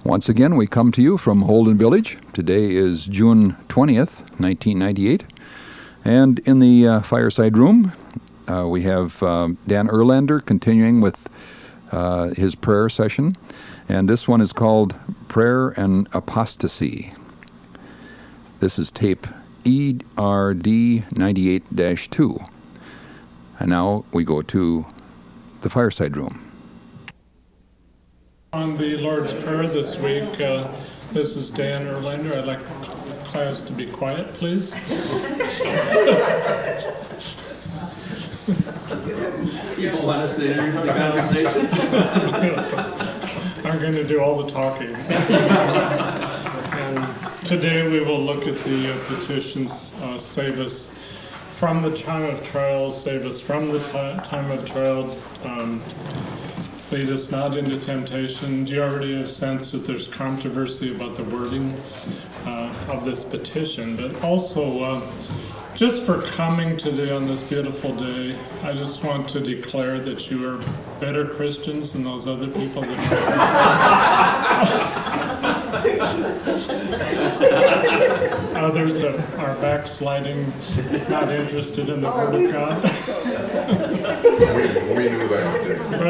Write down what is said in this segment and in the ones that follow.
Once again, we come to you from Holden Village. Today is June 20th, 1998. And in the fireside room, we have Dan Erlander continuing with his prayer session. And this one is called Prayer and Apostasy. This is tape ERD 98-2. And now we go to the fireside room. On the Lord's Prayer this week, this is Dan Erlander. I'd like the class to be quiet, please. People want us to interrupt the conversation? I'm going to do all the talking. And today we will look at the petitions, save us from the time of trial, save us from the time of trial, lead us not into temptation. Do you already have a sense that there's controversy about the wording of this petition? But also, just for coming today on this beautiful day, I just want to declare that you are better Christians than those other people that others that are backsliding, not interested in the Word of God. We knew that.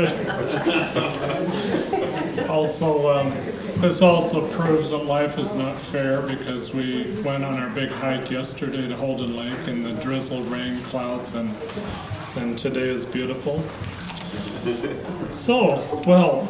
Right. Also, this also proves that life is not fair because we went on our big hike yesterday to Holden Lake and the drizzle, rain, clouds, and today is beautiful. So, well,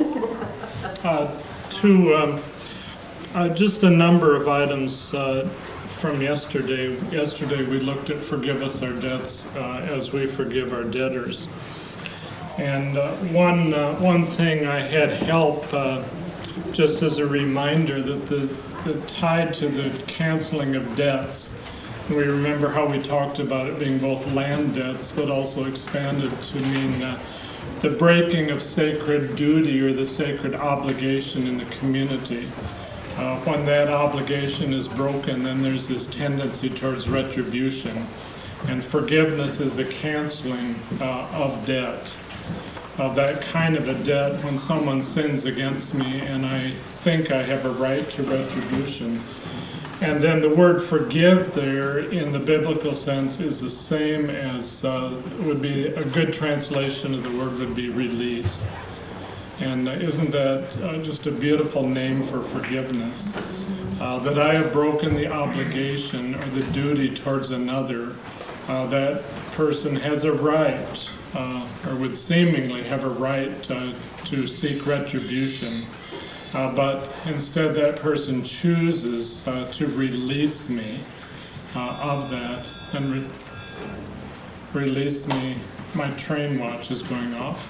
just a number of items from yesterday. Yesterday we looked at forgive us our debts as we forgive our debtors. And one thing I had help just as a reminder that the tied to the canceling of debts, we remember how we talked about it being both land debts but also expanded to mean the breaking of sacred duty or the sacred obligation in the community. When that obligation is broken, then there's this tendency towards retribution. And forgiveness is a canceling of debt, of that kind of a debt when someone sins against me and I think I have a right to retribution. And then the word forgive there in the biblical sense is the same as would be a good translation of the word would be release. And isn't that just a beautiful name for forgiveness? That I have broken the obligation or the duty towards another. That person has a right, or would seemingly have a right to seek retribution. But instead that person chooses to release me of that and release me. My train watch is going off.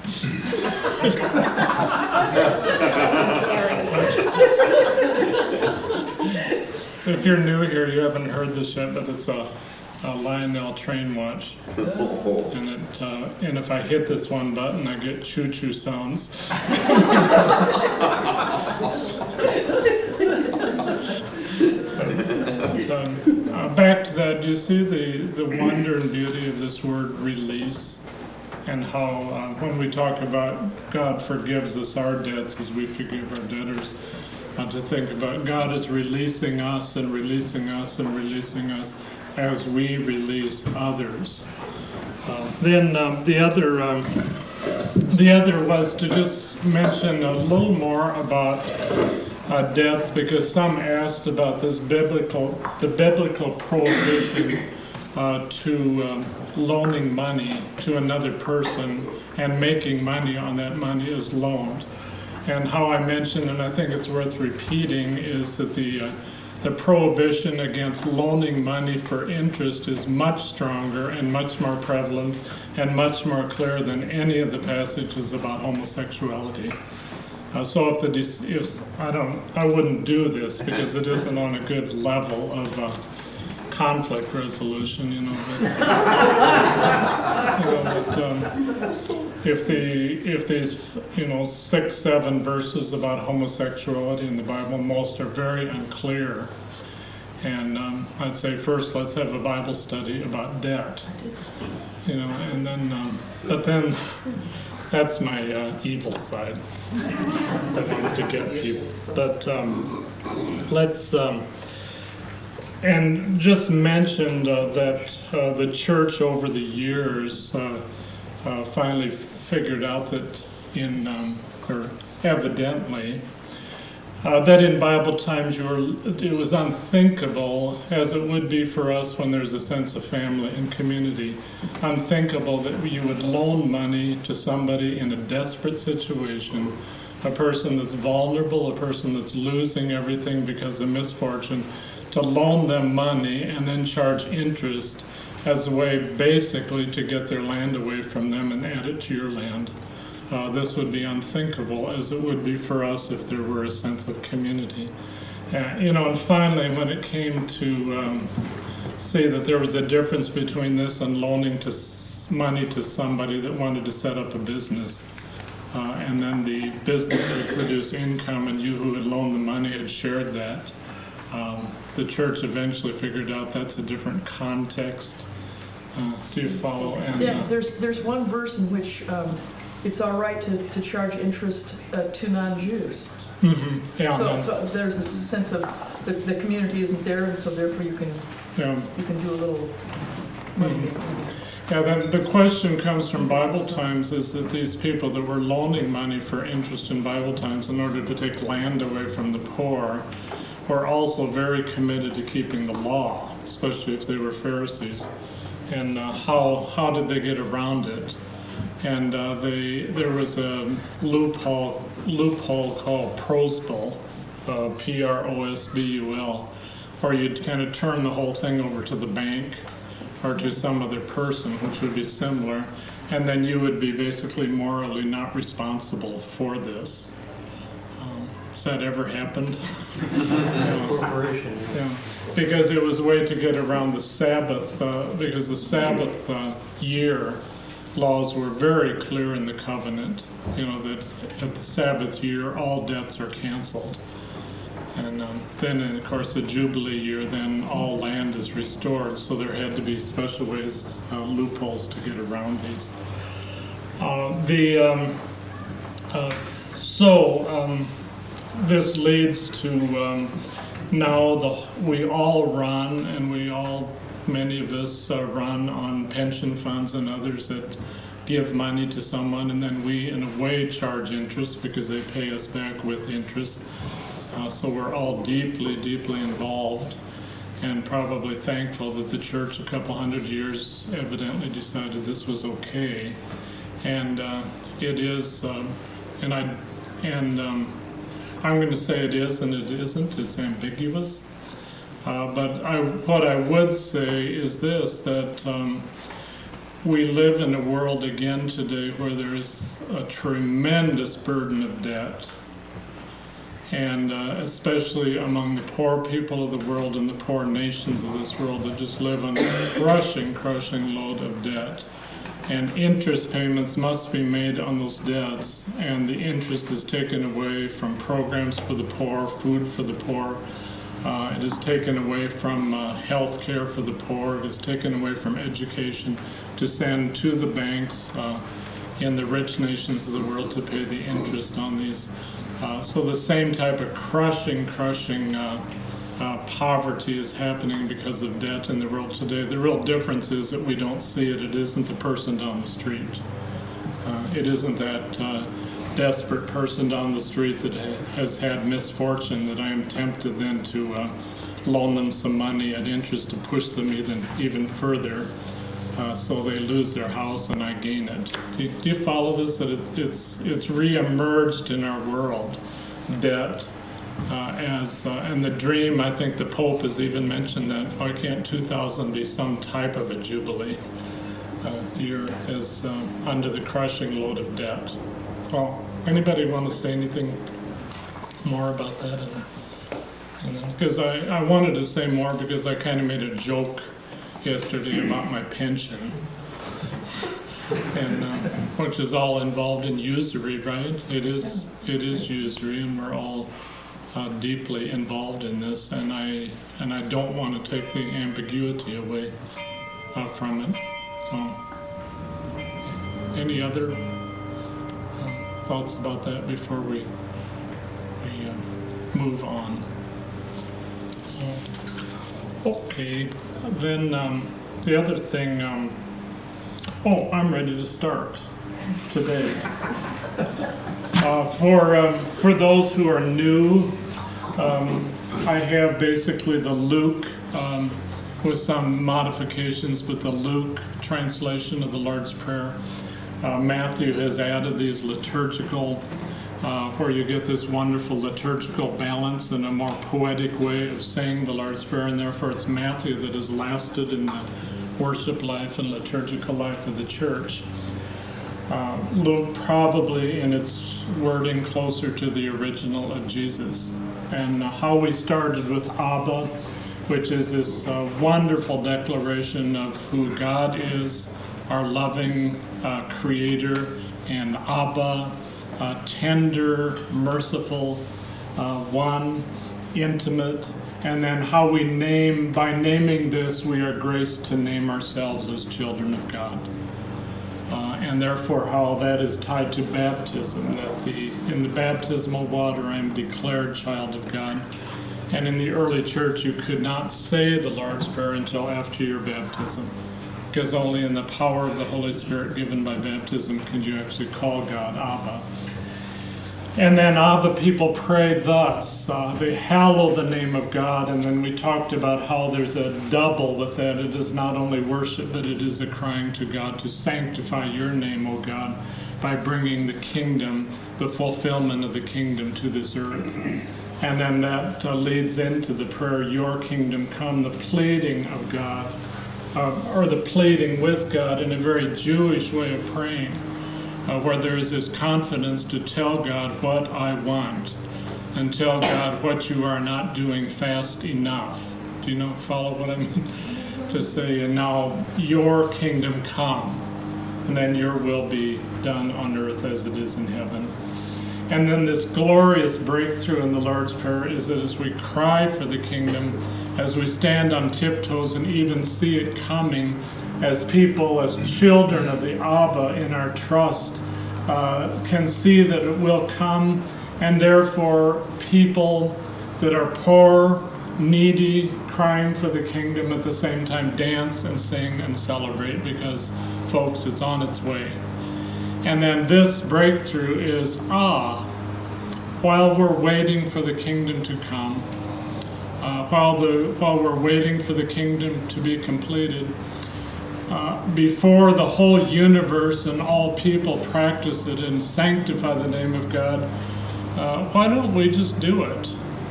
If you're new here, you haven't heard this yet, but it's a Lionel train watch. And if I hit this one button, I get choo-choo sounds. Back to that, do you see the wonder and beauty of this word release? And how when we talk about God forgives us our debts as we forgive our debtors, to think about God is releasing us and releasing us and releasing us as we release others. Then the other was to just mention a little more about debts, because some asked about the biblical prohibition to loaning money to another person and making money on that money as loaned. And how I mentioned, and I think it's worth repeating, is that the prohibition against loaning money for interest is much stronger and much more prevalent and much more clear than any of the passages about homosexuality. So I wouldn't do this because it isn't on a good level of conflict resolution, if these 6-7 verses about homosexuality in the Bible, most are very unclear. And I'd say first let's have a Bible study about debt, and then but then That's my evil side that wants to get people. But let's, and just mentioned that the church over the years finally figured out that or evidently, that in Bible times it was unthinkable, as it would be for us when there's a sense of family and community, unthinkable that you would loan money to somebody in a desperate situation, a person that's vulnerable, a person that's losing everything because of misfortune, to loan them money and then charge interest as a way basically to get their land away from them and add it to your land. This would be unthinkable, as it would be for us if there were a sense of community. And finally, when it came to say that there was a difference between this and loaning money to somebody that wanted to set up a business, and then the business would produce income, and you who had loaned the money had shared that, the church eventually figured out that's a different context. Do you follow? And, yeah, there's one verse in which it's all right to charge interest to non-Jews. Mm-hmm. Yeah, so there's a sense of the community isn't there, and so therefore you can do a little money making. Yeah, then the question comes from Bible times is that these people that were loaning money for interest in Bible times in order to take land away from the poor were also very committed to keeping the law, especially if they were Pharisees. And how did they get around it? And there was a loophole called prosbul, Prosbul, where you'd kind of turn the whole thing over to the bank or to some other person, which would be similar, and then you would be basically morally not responsible for this. Has that ever happened? Corporation. Yeah, because it was a way to get around the Sabbath, because the Sabbath year laws were very clear in the covenant, that at the Sabbath year all debts are canceled. And then, of course, the Jubilee year, then all land is restored, so there had to be special ways, loopholes to get around these. This leads to now we all run, and many of us run on pension funds and others that give money to someone, and then we, in a way, charge interest because they pay us back with interest. So we're all deeply, deeply involved, and probably thankful that the church a couple hundred years evidently decided this was okay. And it is, I'm going to say it is and it isn't. It's ambiguous. But what I would say is this, that we live in a world again today where there is a tremendous burden of debt, and especially among the poor people of the world and the poor nations of this world that just live on a crushing load of debt. And interest payments must be made on those debts, and the interest is taken away from programs for the poor, food for the poor. It is taken away from health care for the poor. It is taken away from education to send to the banks in the rich nations of the world to pay the interest on these. So the same type of crushing poverty is happening because of debt in the world today. The real difference is that we don't see it. It isn't the person down the street. It isn't that desperate person down the street that has had misfortune that I am tempted then to loan them some money at interest to push them even further so they lose their house and I gain it. Do you follow this? That it's re-emerged in our world, debt. And the dream, I think the Pope has even mentioned that, why can't 2000 be some type of a jubilee year as under the crushing load of debt? Well, anybody want to say anything more about that? Because I wanted to say more because I kind of made a joke yesterday about my pension, and which is all involved in usury, right? It is usury, and we're all deeply involved in this, and I don't want to take the ambiguity away from it. So, any other thoughts about that before we move on. So, okay, then the other thing, I'm ready to start today. For those who are new, I have basically the Luke, with some modifications, but the Luke translation of the Lord's Prayer. Matthew has added these liturgical, where you get this wonderful liturgical balance and a more poetic way of saying the Lord's Prayer, and therefore it's Matthew that has lasted in the worship life and liturgical life of the church. Luke probably in its wording closer to the original of Jesus. And how we started with Abba, which is this wonderful declaration of who God is, our loving creator, and Abba, tender, merciful, one, intimate, and then how we by naming this, we are graced to name ourselves as children of God. And therefore how that is tied to baptism, that in the baptismal water I am declared child of God. And in the early church you could not say the Lord's Prayer until after your baptism, because only in the power of the Holy Spirit given by baptism can you actually call God Abba. And then Abba people pray thus, they hallow the name of God, and then we talked about how there's a double with that. It is not only worship, but it is a crying to God to sanctify your name, O God, by bringing the kingdom, the fulfillment of the kingdom to this earth. And then that leads into the prayer, your kingdom come, the pleading of God, or the pleading with God in a very Jewish way of praying. Where there is this confidence to tell God what I want and tell God what you are not doing fast enough. Do you follow what I mean? To say, and now your kingdom come, and then your will be done on earth as it is in heaven. And then this glorious breakthrough in the Lord's Prayer is that as we cry for the kingdom, as we stand on tiptoes and even see it coming, as people, as children of the Abba in our trust, can see that it will come, and therefore people that are poor, needy, crying for the kingdom at the same time dance and sing and celebrate because, folks, it's on its way. And then this breakthrough is, while we're waiting for the kingdom to come, while we're waiting for the kingdom to be completed, before the whole universe and all people practice it and sanctify the name of God, why don't we just do it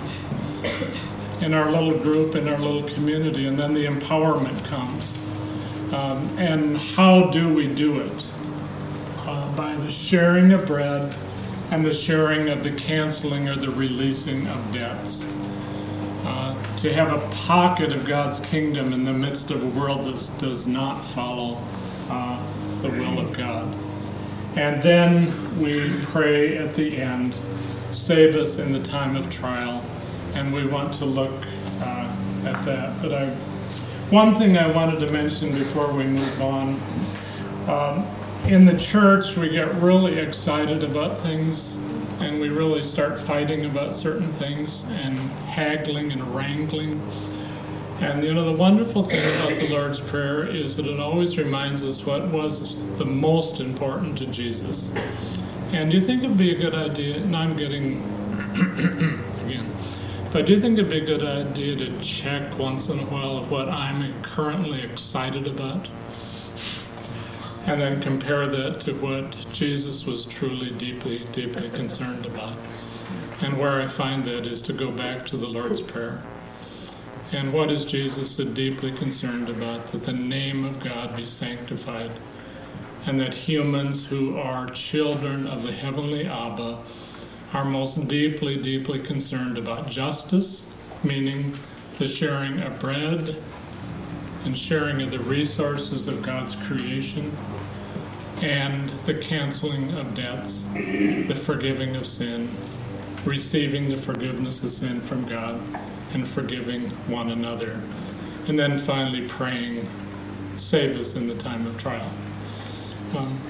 in our little group, in our little community, and then the empowerment comes. And how do we do it? By the sharing of bread and the sharing of the canceling or the releasing of debts. To have a pocket of God's kingdom in the midst of a world that does not follow the will of God. And then we pray at the end, save us in the time of trial, and we want to look at that. But one thing I wanted to mention before we move on, in the church we get really excited about things, and we really start fighting about certain things and haggling and wrangling. And the wonderful thing about the Lord's Prayer is that it always reminds us what was the most important to Jesus. And do you think it'd be a good idea, and I'm getting again, but do you think it'd be a good idea to check once in a while of what I'm currently excited about? And then compare that to what Jesus was truly deeply, deeply concerned about. And where I find that is to go back to the Lord's Prayer. And what is Jesus so deeply concerned about? That the name of God be sanctified, and that humans who are children of the heavenly Abba are most deeply, deeply concerned about justice, meaning the sharing of bread and sharing of the resources of God's creation, and the canceling of debts, the forgiving of sin, receiving the forgiveness of sin from God, and forgiving one another. And then finally praying, save us in the time of trial. Do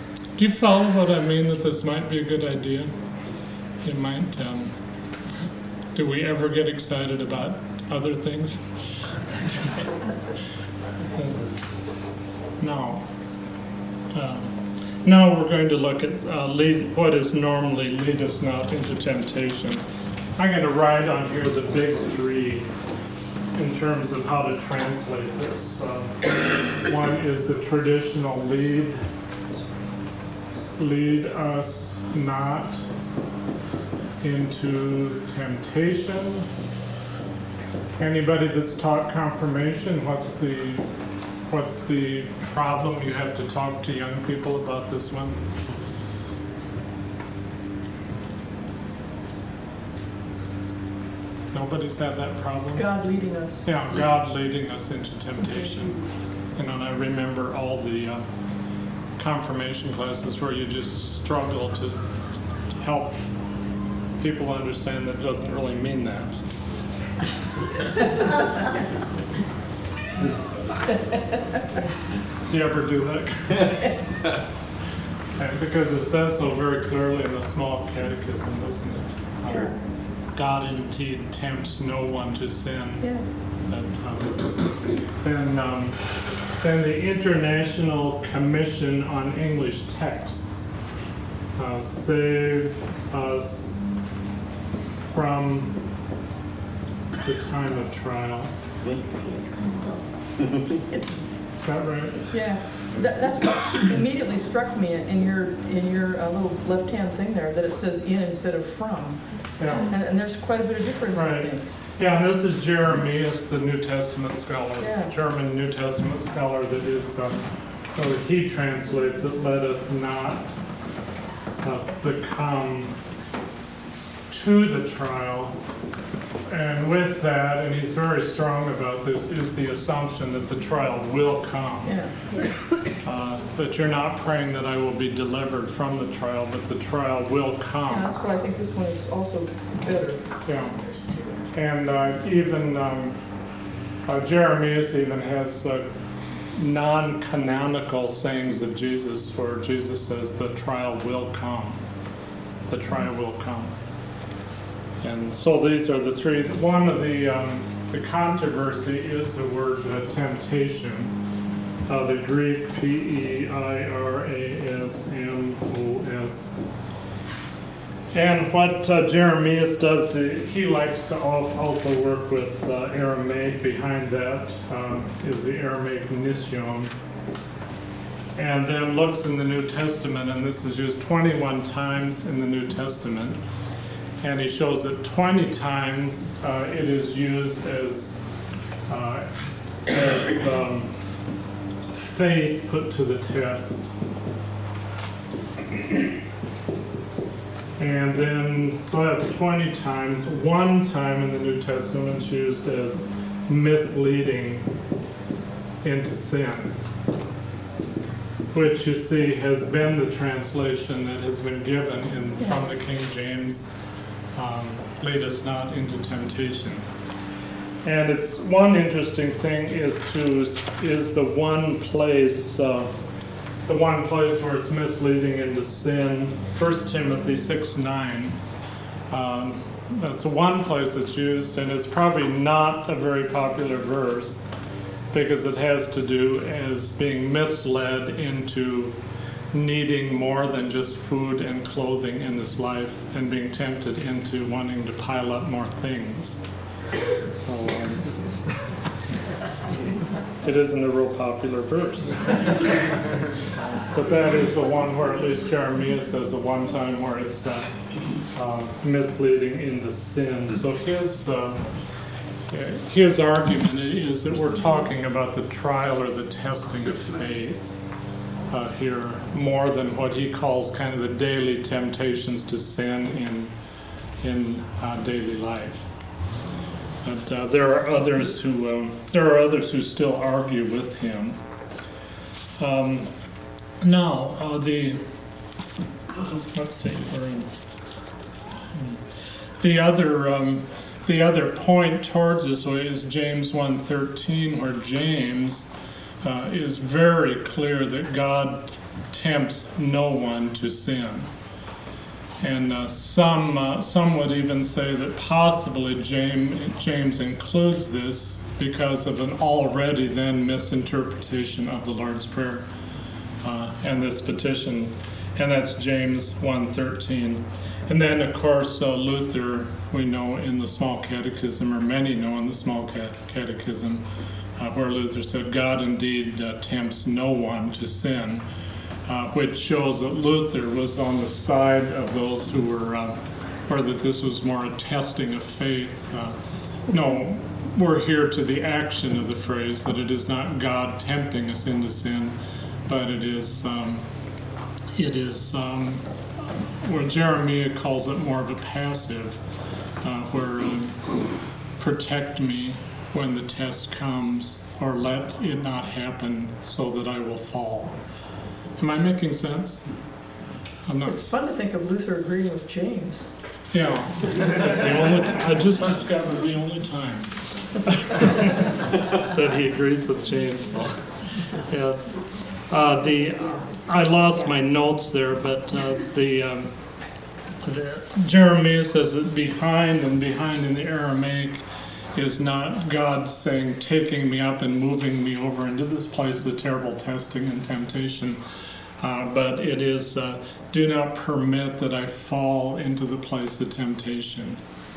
Do you follow what I mean, that this might be a good idea? It might, do we ever get excited about other things? No. Now we're going to look at what is normally lead us not into temptation. I'm going to write on here the big three in terms of how to translate this. One is the traditional lead us not into temptation. Anybody that's taught confirmation, what's the problem? You have to talk to young people about this one. Nobody's had that problem? God leading us. Yeah, God leading us into temptation. And I remember all the confirmation classes where you just struggle to help people understand that doesn't really mean that. Do you ever do that? Because it says so very clearly in the small catechism, doesn't it? Sure. God indeed tempts no one to sin. Yeah. Then the International Commission on English Texts, save us from the time of trial. Is that right? Yeah. That's what immediately struck me in your little left-hand thing there, that it says in instead of from. Yeah. And there's quite a bit of difference, Right. I think. Yeah, and this is Jeremias, the New Testament scholar, Yeah. German New Testament scholar that is, he translates it, let us not succumb to the trial. And with that, and he's very strong about this, is the assumption that the trial will come. Yeah. That you're not praying that I will be delivered from the trial, but the trial will come. Yeah, that's why I think this one is also better. Yeah. And even Jeremias even has non-canonical sayings of Jesus, where Jesus says the trial will come. The trial will come. And so these are the three. One of the controversy is the word temptation. The Greek Peirasmos. And what Jeremias does, he likes to also work with Aramaic. Behind that is the Aramaic Nision. And then looks in the New Testament, and this is used 21 times in the New Testament. And he shows that 20 times it is used as faith put to the test. And then, so that's 20 times. One time in the New Testament it's used as misleading into sin, which you see has been the translation that has been given from the King James, lead us not into temptation. And it's one interesting thing is the one place where it's misleading into sin, 1 Timothy 6:9. That's one place it's used, and it's probably not a very popular verse because it has to do as being misled into needing more than just food and clothing in this life and being tempted into wanting to pile up more things. So it isn't a real popular verse. But that is the one where at least Jeremias says the one time where it's misleading into sin. So his argument is that we're talking about the trial or the testing of faith here more than what he calls kind of the daily temptations to sin in daily life. But there are others who still argue with him. Let's see. The other point towards this way is James 1:13, where James is very clear that God tempts no one to sin. And some would even say that possibly James includes this because of an already then misinterpretation of the Lord's Prayer and this petition, and that's James 1:13. And then, of course, Luther, we know in the Small Catechism, or many know in the Small Catechism, where Luther said, God indeed tempts no one to sin. Which shows that Luther was on the side of those who were, or that this was more a testing of faith. No, we're here to the action of the phrase, that it is not God tempting us into sin, but it is where Jeremiah calls it more of a passive, where protect me when the test comes, or let it not happen so that I will fall. Am I making sense? I'm not. It's fun to think of Luther agreeing with James. Yeah, that's the only. I just discovered the only time that he agrees with James. So, yeah. I lost my notes there, but the Jeremiah says that behind in the Aramaic is not God saying, taking me up and moving me over into this place of terrible testing and temptation. But it is, do not permit that I fall into the place of temptation.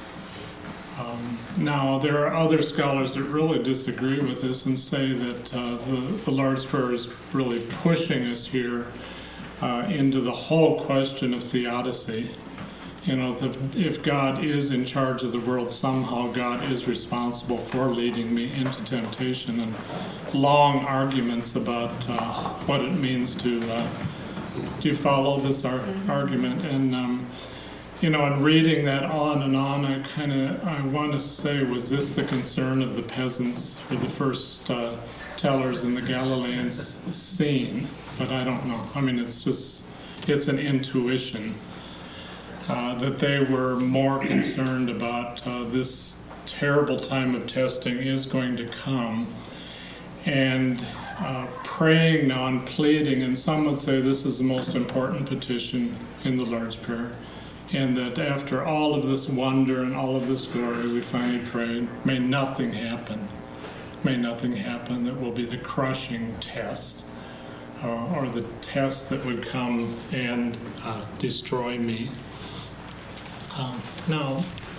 Now, there are other scholars that really disagree with this and say that the Lord's Prayer is really pushing us here into the whole question of theodicy. You know, if God is in charge of the world, somehow God is responsible for leading me into temptation, and long arguments about what it means to, do you follow this argument? And, you know, in reading that on and on, I want to say, was this the concern of the peasants or the first tellers in the Galilean scene? But I don't know. I mean, it's an intuition. That they were more concerned about this terrible time of testing is going to come, and praying now and pleading, and some would say this is the most important petition in the Lord's Prayer, and that after all of this wonder and all of this glory, we finally prayed, may nothing happen that will be the crushing test, or the test that would come and destroy me. Now,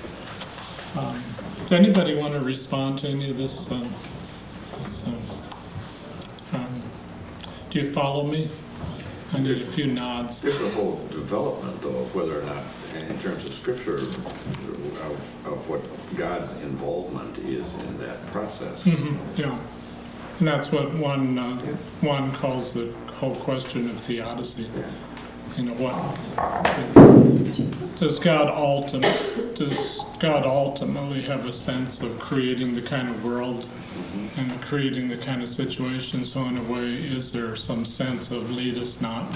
does anybody want to respond to any of this? Do you follow me? And there's a few nods. There's a whole development, though, of whether or not, in terms of Scripture, of what God's involvement is in that process. Mm-hmm, yeah, and that's what one calls the whole question of theodicy. Yeah. You know, what does God ultimately have a sense of creating the kind of world and creating the kind of situation? So in a way, is there some sense of lead us not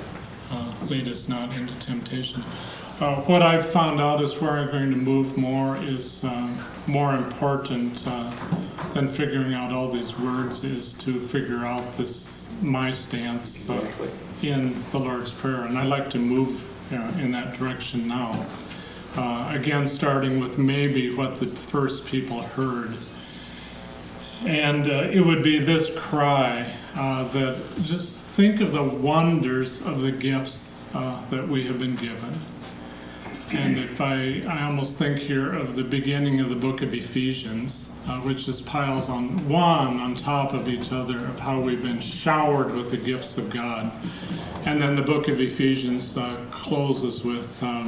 into temptation? What I've found out is where I'm going to move more is more important than figuring out all these words is to figure out my stance in the Lord's Prayer, and I like to move in that direction now. Again, starting with maybe what the first people heard, and it would be this cry that just think of the wonders of the gifts that we have been given. And if I almost think here of the beginning of the book of Ephesians, which just piles on one on top of each other of how we've been showered with the gifts of God. And then the book of Ephesians closes with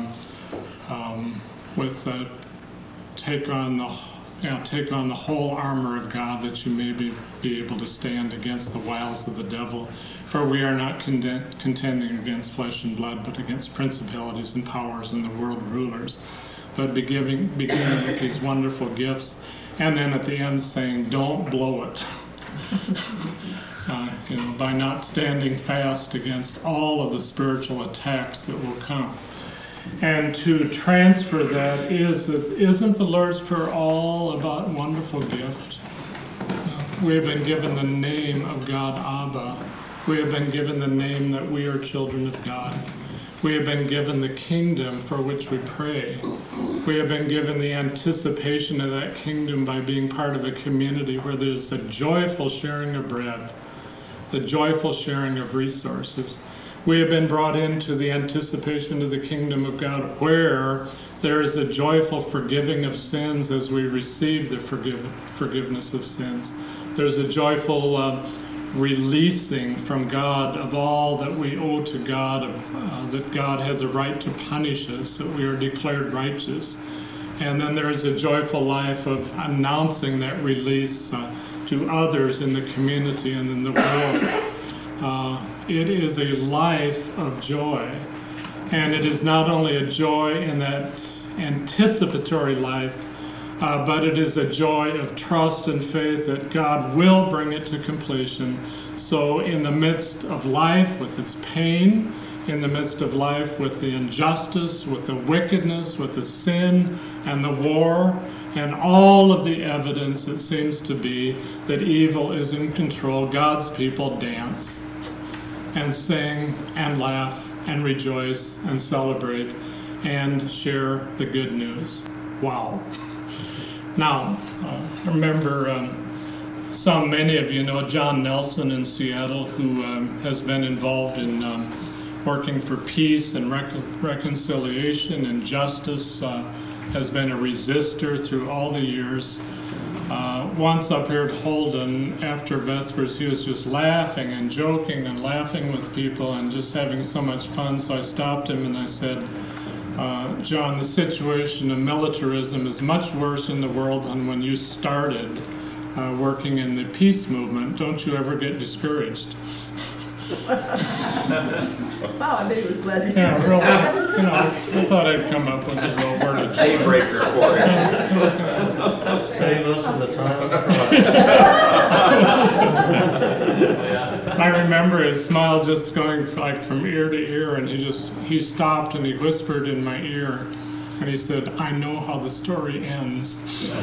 take on the whole armor of God, that you may be able to stand against the wiles of the devil. For we are not contending against flesh and blood, but against principalities and powers and the world rulers. But beginning with these wonderful gifts, and then at the end saying, don't blow it. By not standing fast against all of the spiritual attacks that will come. And to transfer that isn't the Lord's Prayer all about wonderful gift? We have been given the name of God Abba, We have been given the name that we are children of God. We have been given the kingdom for which we pray. We have been given the anticipation of that kingdom by being part of a community where there's a joyful sharing of bread, the joyful sharing of resources. We have been brought into the anticipation of the kingdom of God where there is a joyful forgiving of sins as we receive the forgiveness of sins. There's a joyful releasing from God of all that we owe to God, that God has a right to punish us, that we are declared righteous. And then there is a joyful life of announcing that release to others in the community and in the world. It is a life of joy. And it is not only a joy in that anticipatory life, but it is a joy of trust and faith that God will bring it to completion. So in the midst of life with its pain, in the midst of life with the injustice, with the wickedness, with the sin and the war, and all of the evidence it seems to be that evil is in control, God's people dance and sing and laugh and rejoice and celebrate and share the good news. Wow. Now, remember, many of you know John Nelson in Seattle, who has been involved in working for peace and reconciliation and justice, has been a resistor through all the years. Once up here at Holden, after Vespers, he was just laughing and joking and laughing with people and just having so much fun, so I stopped him and I said, John, the situation of militarism is much worse in the world than when you started working in the peace movement. Don't you ever get discouraged? Wow, I bet he was glad to hear Yeah, that. real, I thought I'd come up with a real word of joy. Daybreaker for it. Save us in the time of I remember his smile just going like from ear to ear, and he stopped and he whispered in my ear, and he said, "I know how the story ends."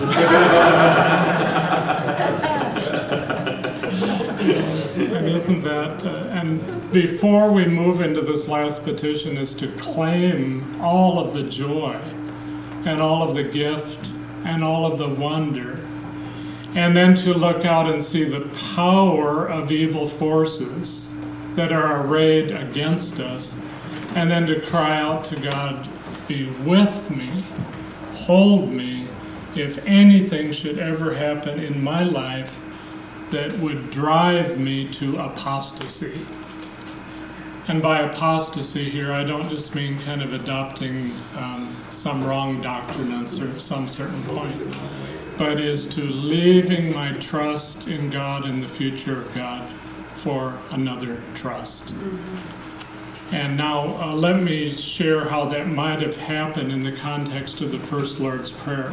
And isn't that, and before we move into this last petition is to claim all of the joy and all of the gift and all of the wonder, and then to look out and see the power of evil forces that are arrayed against us, and then to cry out to God, be with me, hold me, if anything should ever happen in my life that would drive me to apostasy. And by apostasy here, I don't just mean kind of adopting some wrong doctrine on some certain point, but is to leaving my trust in God and the future of God for another trust. And now let me share how that might have happened in the context of the First Lord's Prayer.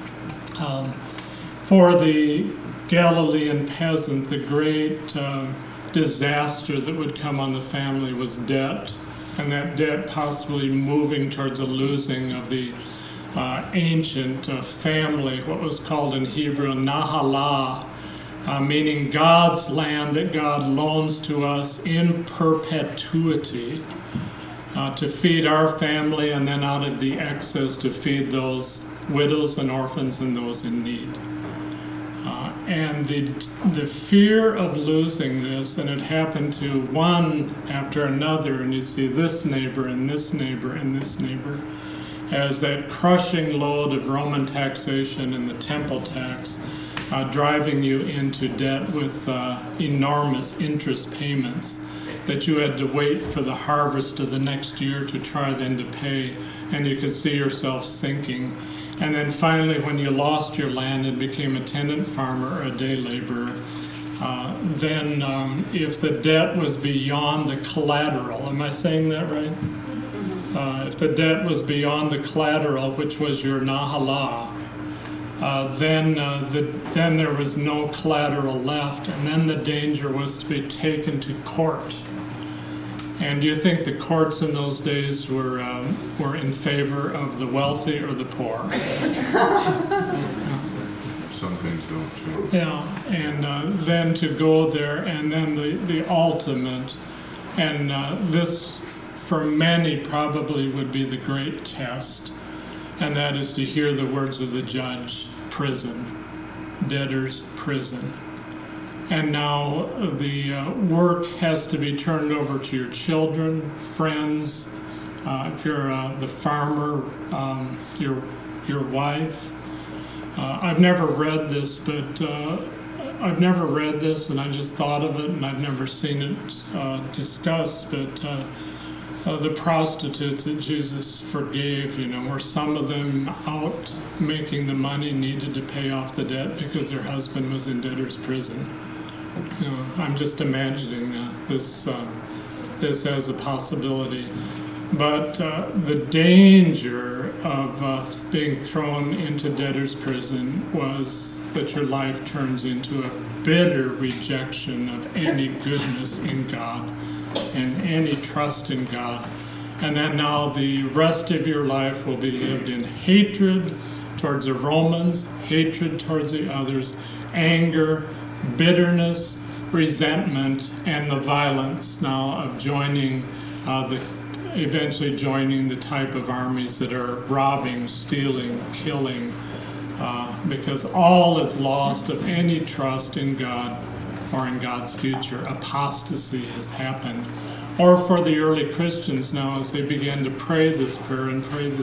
For the Galilean peasant, the great disaster that would come on the family was debt, and that debt possibly moving towards a losing of the ancient family, what was called in Hebrew Nahalah, meaning God's land that God loans to us in perpetuity to feed our family, and then out of the excess to feed those widows and orphans and those in need. And the fear of losing this, and it happened to one after another, and you'd see this neighbor and this neighbor and this neighbor, as that crushing load of Roman taxation and the temple tax driving you into debt with enormous interest payments that you had to wait for the harvest of the next year to try then to pay, and you could see yourself sinking. And then finally, when you lost your land and became a tenant farmer or a day laborer, then if the debt was beyond the collateral, am I saying that right? If the debt was beyond the collateral, which was your Nahalah, then there was no collateral left, and then the danger was to be taken to court. And do you think the courts in those days were in favor of the wealthy or the poor? some things don't change. Yeah, and then to go there, and then the ultimate, and this for many probably would be the great test, and that is to hear the words of the judge, prison, debtor's prison. And now the work has to be turned over to your children, friends, if you're the farmer, your wife. I've never read this, but and I just thought of it, and I've never seen it discussed, but the prostitutes that Jesus forgave, were some of them out making the money needed to pay off the debt because their husband was in debtor's prison. I'm just imagining this as a possibility. But the danger of being thrown into debtor's prison was that your life turns into a bitter rejection of any goodness in God and any trust in God. And that now the rest of your life will be lived in hatred towards the Romans, hatred towards the others, anger, bitterness, resentment, and the violence now of eventually joining the type of armies that are robbing, stealing, killing, because all is lost of any trust in God or in God's future. Apostasy has happened. Or for the early Christians now, as they began to pray this prayer,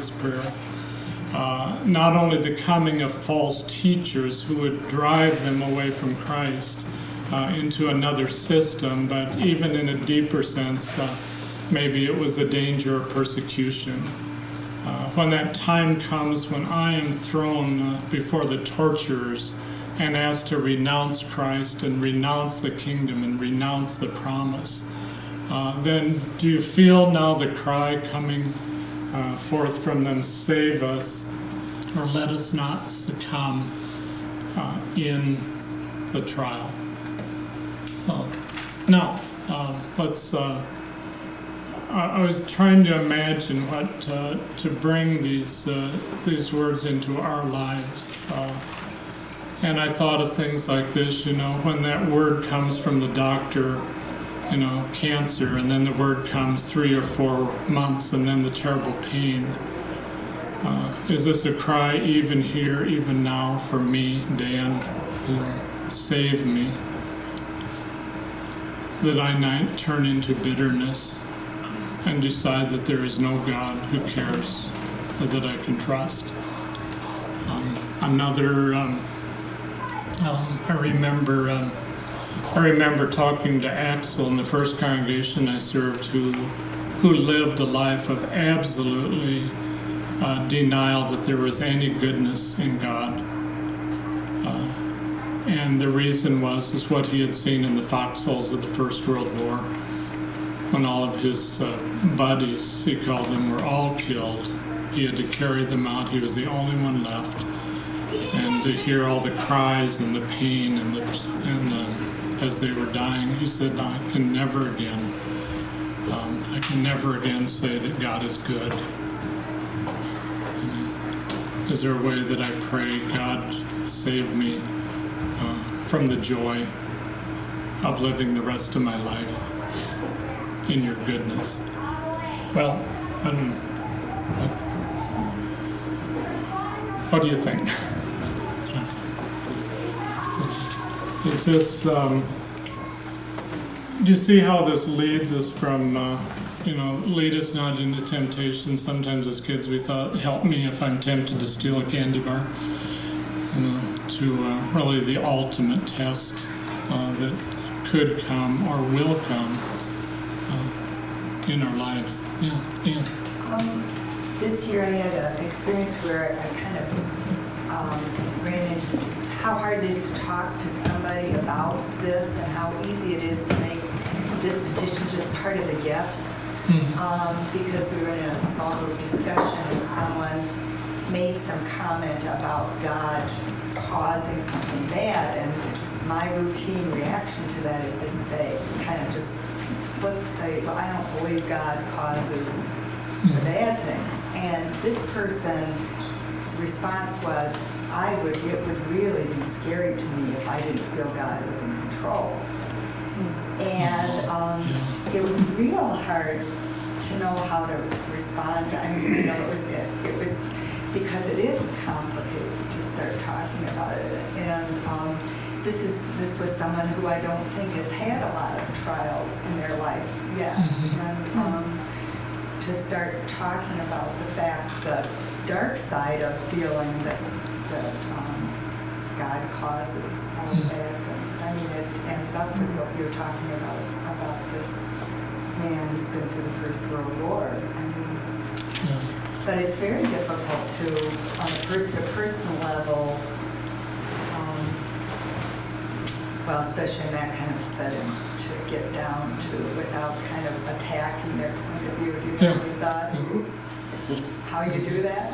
not only the coming of false teachers who would drive them away from Christ into another system, but even in a deeper sense, maybe it was the danger of persecution. When that time comes when I am thrown before the torturers and asked to renounce Christ and renounce the kingdom and renounce the promise, then do you feel now the cry coming forth from them, save us, or let us not succumb in the trial? Now, let's... I was trying to imagine what to bring these words into our lives, and I thought of things like this. When that word comes from the doctor, cancer, and then the word comes 3 or 4 months, and then the terrible pain. Is this a cry even here, even now, for me, Dan? Save me, that I not turn into bitterness and decide that there is no God who cares, or that I can trust. I remember talking to Axel in the first congregation I served, who lived a life of absolutely denial that there was any goodness in God. And the reason is what he had seen in the foxholes of the First World War, when all of his buddies, he called them, were all killed. He had to carry them out. He was the only one left. And to hear all the cries and the pain and as they were dying, he said, I can never again say that God is good. Is there a way that I pray, God, save me from the joy of living the rest of my life in your goodness? Well, what do you think? Is this, do you see how this leads us from, lead us not into temptation? Sometimes as kids we thought, help me if I'm tempted to steal a candy bar, to really the ultimate test that could come or will come in our lives. Yeah. This year I had an experience where I kind of ran into how hard it is to talk to somebody about this and how easy it is to make this petition just part of the gifts. Because we were in a small group discussion and someone made some comment about God causing something bad, and my routine reaction to that is to say, kind of just say, well, I don't believe God causes the bad things. And this person's response was, it would really be scary to me if I didn't feel God was in control. And it was real hard to know how to respond. I mean, it was because it is complicated to start talking about it. And this was someone who I don't think has had a lot of trials in their life yet. And to start talking about the fact, the dark side of feeling that God causes all bad things. I mean, it ends up with what you're talking about this man who's been through the First World War. I mean, but it's very difficult to, on a person-to-person level, well, especially in that kind of setting, to get down to without kind of attacking their point of view. Do you have any thoughts? How you do that?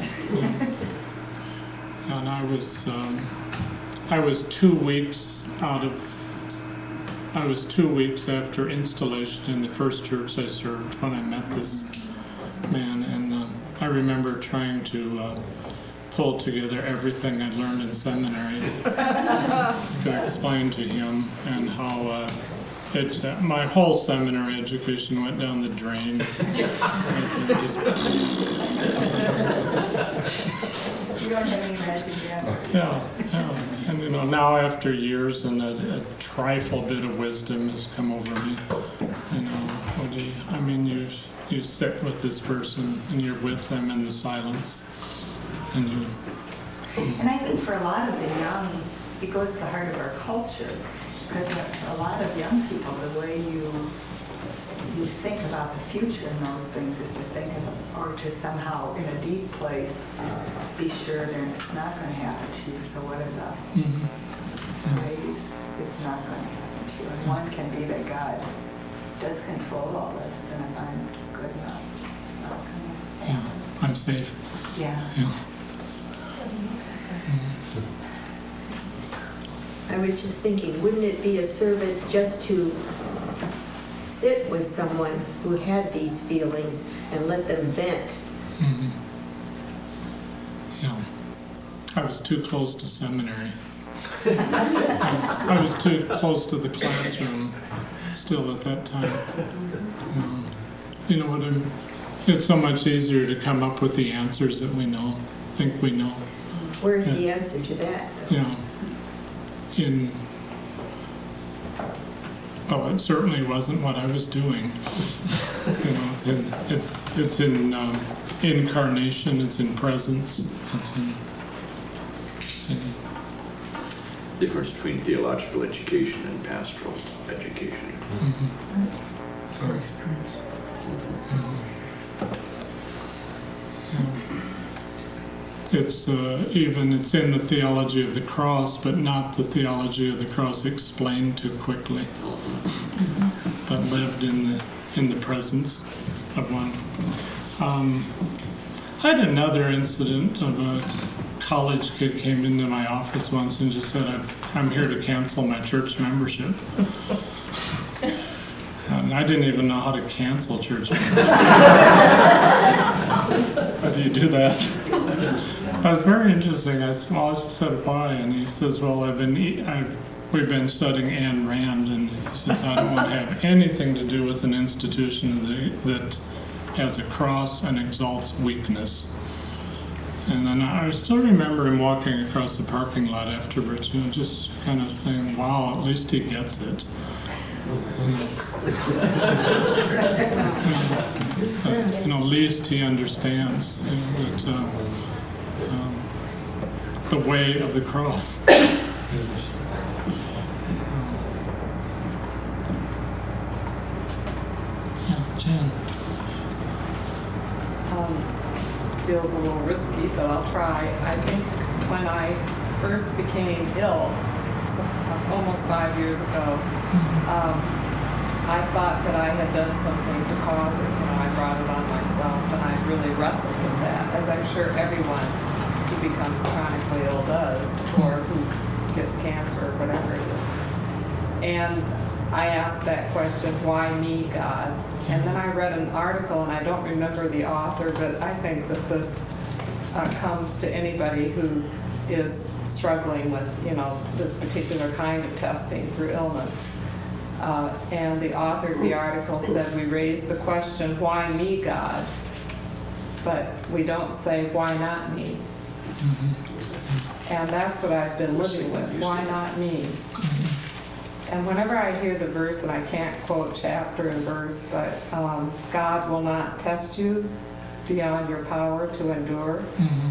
And I was 2 weeks after installation in the first church I served when I met this man, and I remember trying to pull together everything I learned in seminary to explain to him, and how my whole seminary education went down the drain. You don't have any magic yet. Yeah. And now after years, and a trifle bit of wisdom has come over me. You sit with this person, and you're with them in the silence, and I think for a lot of the young, it goes to the heart of our culture, because a lot of young people, the way you think about the future and those things is to think of, or to somehow in a deep place be sure that it's not going to happen to you. So what are the ways it's not going to happen to you? And one can be that God does control all this, and if I'm good enough, it's not going to happen. I'm safe. Yeah. I was just thinking, wouldn't it be a service just to sit with someone who had these feelings and let them vent? Yeah. I was too close to seminary. I was too close to the classroom still at that time. It's so much easier to come up with the answers that we think we know. Where's the answer to that? It certainly wasn't what I was doing. It's in incarnation. It's in presence. Difference between theological education and pastoral education. Our experience. It's it's in the theology of the cross, but not the theology of the cross explained too quickly, but lived in the presence of one. I had another incident of a college kid came into my office once and just said, "I'm here to cancel my church membership." And I didn't even know how to cancel church membership. How do you do that? It was very interesting. I just said, "Why?" And he says, "Well, we've been studying Ayn Rand, and he says, I don't want to have anything to do with an institution that has a cross and exalts weakness." And then I still remember him walking across the parking lot afterwards, just kind of saying, "Wow, at least he gets it." At least he understands that the way of the cross. Jan. This feels a little risky, but I'll try. I think when I first became ill, almost 5 years ago, I thought that I had done something to cause it. I brought it on myself, and I really wrestled with that, as I'm sure everyone who becomes chronically ill does, or who gets cancer or whatever it is. And I asked that question, "Why me, God?" And then I read an article, and I don't remember the author, but I think that this comes to anybody who is struggling with, this particular kind of testing through illness. And the author of the article said, we raise the question, why me, God? But we don't say, why not me? And that's what I've been living with, why not me? And whenever I hear the verse, and I can't quote chapter and verse, but God will not test you beyond your power to endure.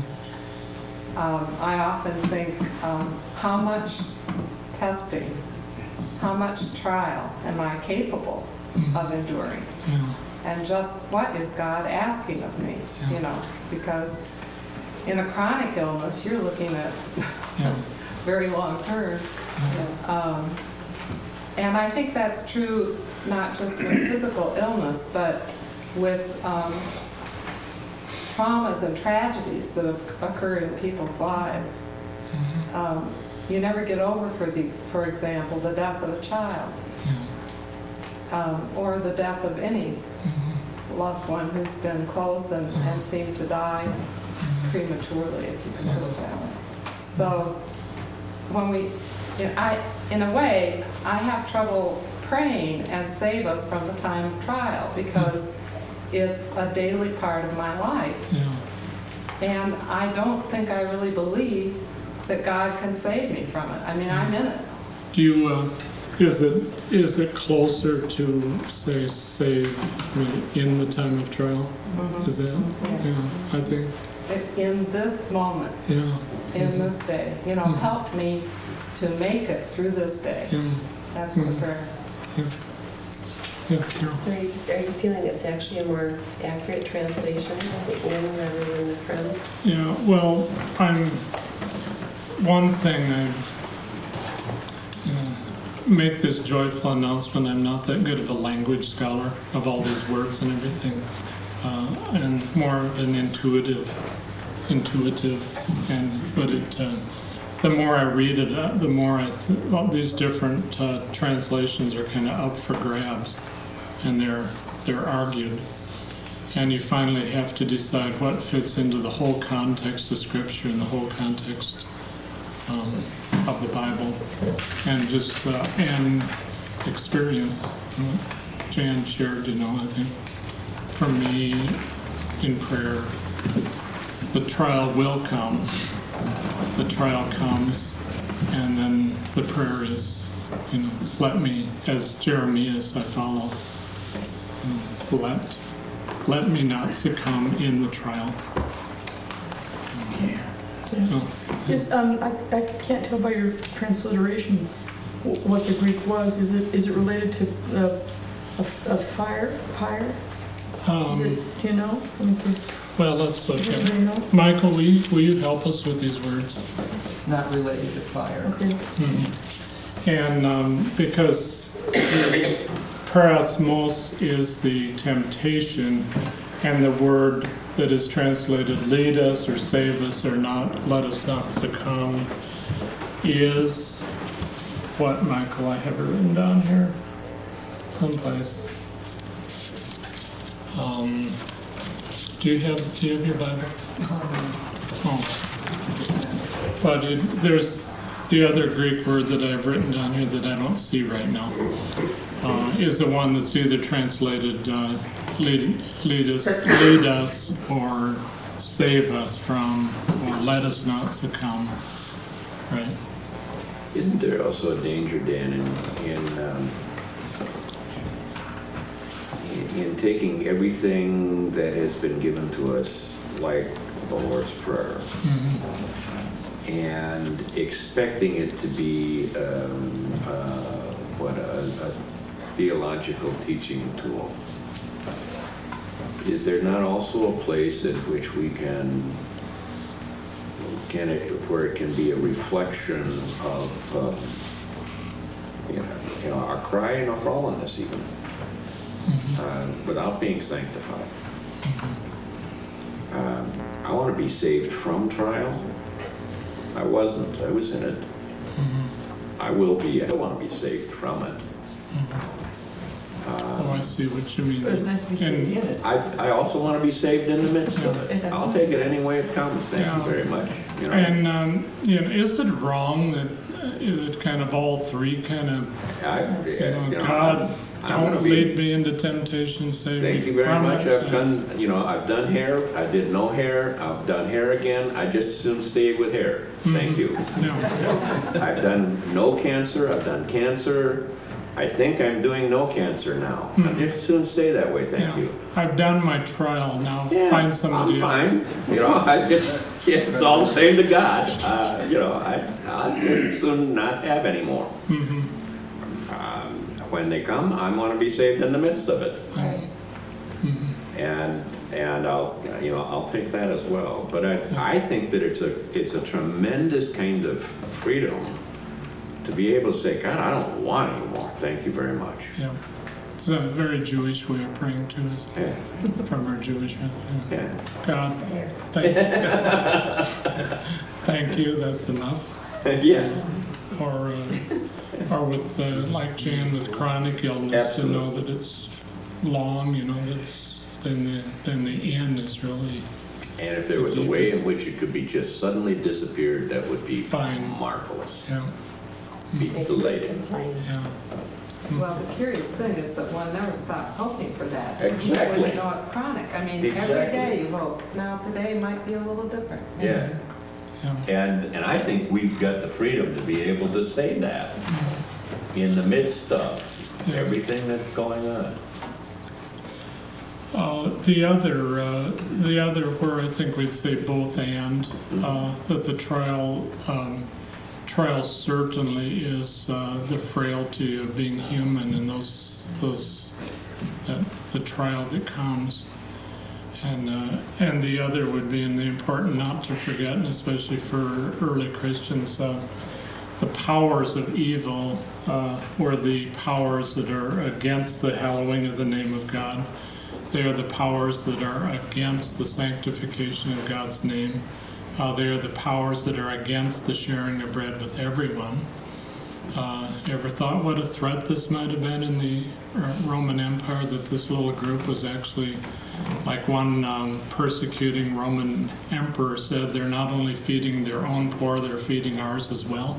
I often think, how much testing, how much trial am I capable of enduring? And just what is God asking of me? Because in a chronic illness, you're looking at very long term. And I think that's true not just with physical illness, but with traumas and tragedies that occur in people's lives. You never get over, for example, the death of a child, or the death of any loved one who's been close and seemed to die prematurely, if you can put it that way. So when in a way, I have trouble praying and save us from the time of trial, because it's a daily part of my life. And I don't think I really believe that God can save me from it. I mean, I'm in it. Do you, is it closer to, say, save me in the time of trial? Is that? Yeah, I think. In this moment, in this day, help me to make it through this day. That's the prayer. So are you feeling it's actually a more accurate translation of the in rather than the from? Yeah, well, one thing I make this joyful announcement, I'm not that good of a language scholar of all these words and everything, and more of an intuitive, but the more I read it, the more all these different translations are kind of up for grabs, and they're argued, and you finally have to decide what fits into the whole context of Scripture and the whole context of the Bible, and just and experience. Jan shared, I think for me in prayer, the trial will come. The trial comes, and then the prayer is, let me, as Jeremias I follow, let me not succumb in the trial. I can't tell by your transliteration what the Greek was. Is it related to a fire? Do you know? Well, let's look at it. Michael, will you help us with these words? It's not related to fire. Okay. And because parasmos is the temptation, and the word that is translated lead us or save us or not, let us not succumb, is what, Michael? I have it written down here someplace. Do you have your Bible? Oh. But there's the other Greek word that I've written down here that I don't see right now. Is the one that's either translated lead us or save us from, or let us not succumb. Right? Isn't there also a danger, Dan, in taking everything that has been given to us, like the Lord's Prayer, and expecting it to be a theological teaching tool? Is there not also a place at which we where it can be a reflection of our cry and our fallenness, even, without being sanctified? I want to be saved from trial. I wasn't. I was in it. I will be. I don't want to be saved from it. I see what you mean. But it's nice to be saved in it. I also want to be saved in the midst of it. I'll take it any way it comes, thank you very much. You know. And, is it wrong that, is it kind of all three kind of, God, don't lead me into temptation, save me Thank you very from much. it. I've done hair. I did no hair. I've done hair again. I just as soon stay with hair. Thank you. No. I've done no cancer. I've done cancer. I think I'm doing no cancer now. I just as soon stay that way. Thank you. I've done my trial now. Yeah, Find somebody I'm else. fine. If it's all the same to God, I'll just as soon not have any more. When they come, I want to be saved in the midst of it. And I'll take that as well. But I think that it's a tremendous kind of freedom to be able to say, God, I don't want any more. Thank you very much. Yeah. It's a very Jewish way of praying too, from our Jewish family. Yeah. God, thank you, that's enough. Yeah. Or with, like Jan, with chronic illness, Absolutely. to know that it's long, that it's, then the end is really And if there was a way in which it could be just suddenly disappeared, that would be Fine. marvelous. Yeah. Be delighted. Yeah. Well, the curious thing is that one never stops hoping for that. Exactly. When you know it's chronic. I mean, every Exactly. day you hope. Now today might be a little different. Yeah. Yeah. And I think we've got the freedom to be able to say that in the midst of everything that's going on. The other where I think we'd say both and, that the trial certainly is the frailty of being human and the trial that comes. And the other would be, and the important not to forget, and especially for early Christians, the powers of evil were the powers that are against the hallowing of the name of God. They are the powers that are against the sanctification of God's name. They are the powers that are against the sharing of bread with everyone. Ever thought what a threat this might have been in the Roman Empire, that this little group was actually, like one persecuting Roman emperor said, they're not only feeding their own poor, they're feeding ours as well.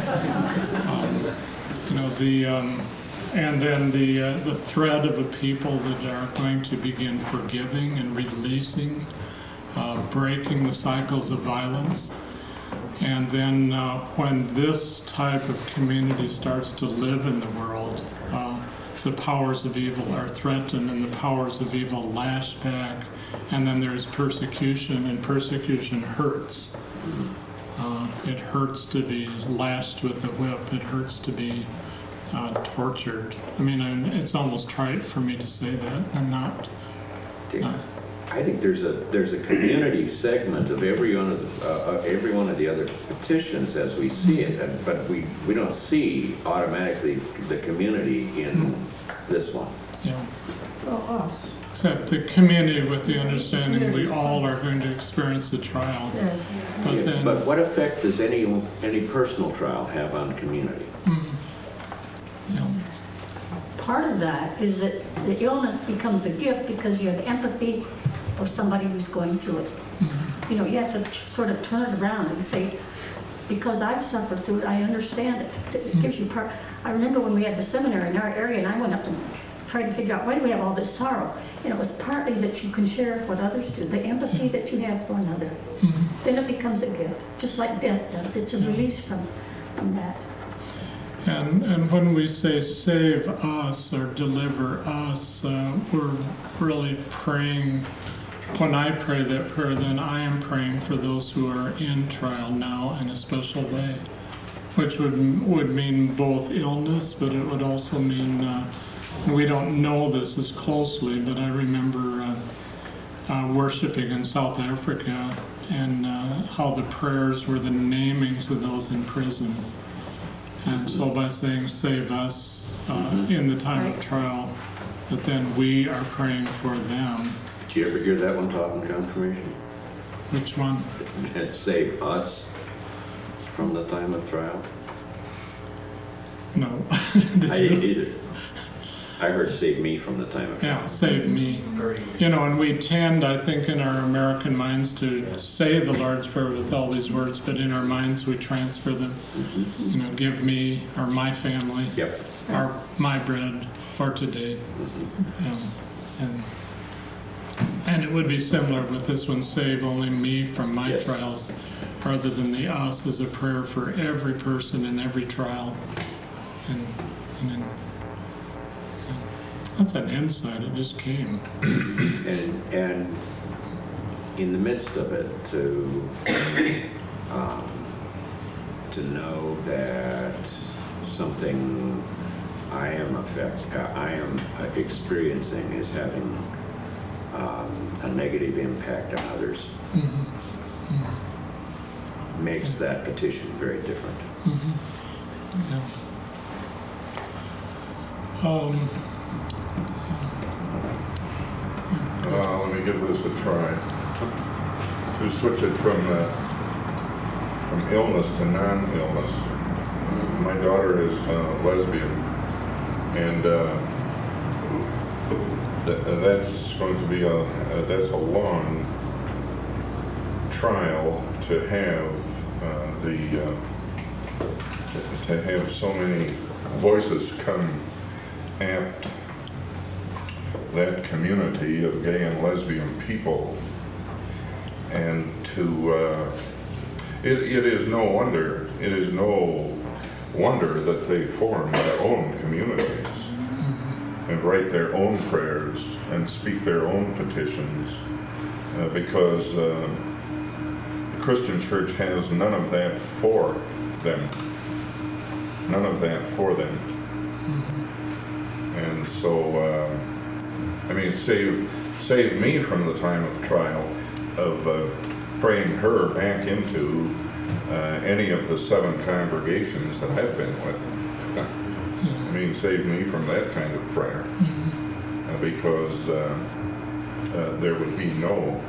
And then the threat of a people that are going to begin forgiving and releasing, breaking the cycles of violence. And then when this type of community starts to live in the world, the powers of evil are threatened and the powers of evil lash back. And then there's persecution, and persecution hurts. It hurts to be lashed with a whip. It hurts to be tortured. I mean, it's almost trite for me to say that. I'm not. I think there's a community segment of every one of the other petitions as we see it, but we don't see automatically the community in this one. Yeah. Well, us. Except the community with the understanding we all are going to experience the trial. Yeah. But what effect does any personal trial have on community? Part of that is that the illness becomes a gift because you have empathy for somebody who's going through it. You have to sort of turn it around and say, because I've suffered through it, I understand it. It gives you part. I remember when we had the seminary in our area, and I went up and tried to figure out, why do we have all this sorrow? And it was partly that you can share what others do, the empathy that you have for another. Then it becomes a gift, just like death does. It's a release from that. And when we say save us or deliver us, we're really praying. When I pray that prayer, then I am praying for those who are in trial now in a special way, which would mean both illness, but it would also mean, we don't know this as closely, but I remember worshiping in South Africa and how the prayers were the namings of those in prison. And so by saying save us in the time of trial, that then we are praying for them. Did you ever hear that one taught in confirmation? Which one? Save us from the time of trial? No. I didn't either. I heard save me from the time of trial. Yeah, save me. You know, and we tend, I think, in our American minds to say the Lord's Prayer with all these words, but in our minds we transfer them. You know, give me, or my family, Yep. or my bread for today. And it would be similar with this one, save only me from my Yes. trials, rather than the us as a prayer for every person in every trial. And that's an insight, it just came. And in the midst of it, to know that something I am experiencing is having a negative impact on others makes that petition very different. Yeah. Let me give this a try. To switch it from illness to non-illness. My daughter is lesbian, and that's going to be that's a long trial to have to have so many voices come at that community of gay and lesbian people, and to it is no wonder that they form their own communities and write their own prayers and speak their own petitions, because the Christian church has none of that for them. None of that for them. And so, I mean, save me from the time of trial of praying her back into any of the 7 congregations that I've been with. I mean, save me from that kind of prayer, because there would be no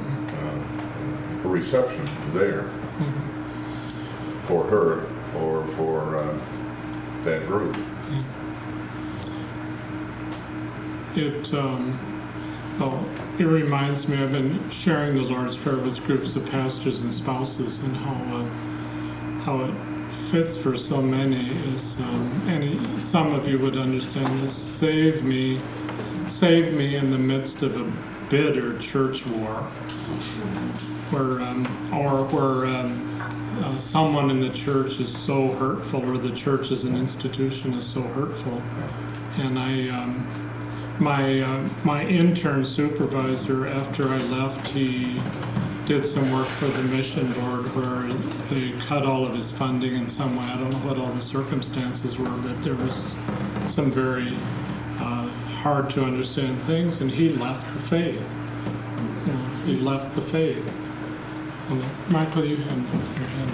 reception there for her or for that group. It reminds me, I've been sharing the Lord's Prayer with groups of pastors and spouses, and how it fits for so many is, and some of you would understand this, save me in the midst of a bitter church war, where someone in the church is so hurtful, or the church as an institution is so hurtful. And my intern supervisor, after I left, he did some work for the mission board where they cut all of his funding in some way. I don't know what all the circumstances were, but there was some very hard to understand things, and he left the faith. You know, he left the faith. And Michael, you had your hand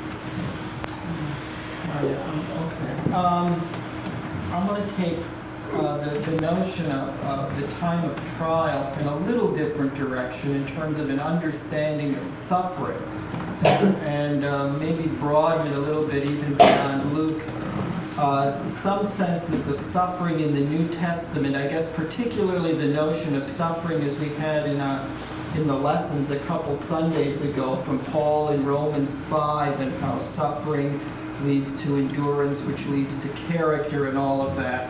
up. Okay. I'm going to take the notion of the time of trial in a little different direction in terms of an understanding of suffering, and maybe broaden it a little bit even beyond Luke. Some senses of suffering in the New Testament, I guess particularly the notion of suffering as we had in the lessons a couple Sundays ago from Paul in Romans 5, and how suffering leads to endurance, which leads to character and all of that.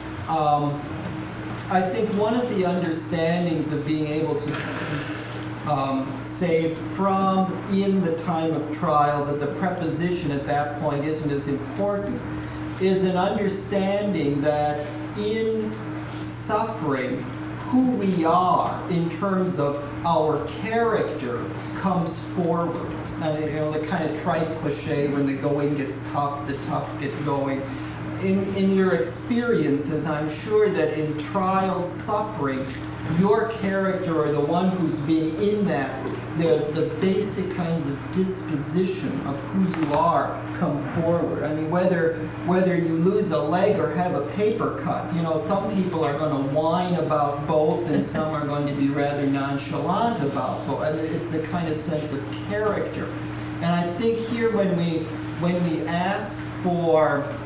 I think one of the understandings of being able to be saved from in the time of trial, that the preposition at that point isn't as important, is an understanding that in suffering, who we are in terms of our character comes forward. And, you know, the kind of trite cliche, when the going gets tough, the tough get going. In your experiences, I'm sure that in trial suffering, your character, or the one who's being in that, the basic kinds of disposition of who you are come forward. I mean, whether you lose a leg or have a paper cut, you know, some people are going to whine about both, and some are going to be rather nonchalant about both. I mean, it's the kind of sense of character. And I think here when we ask for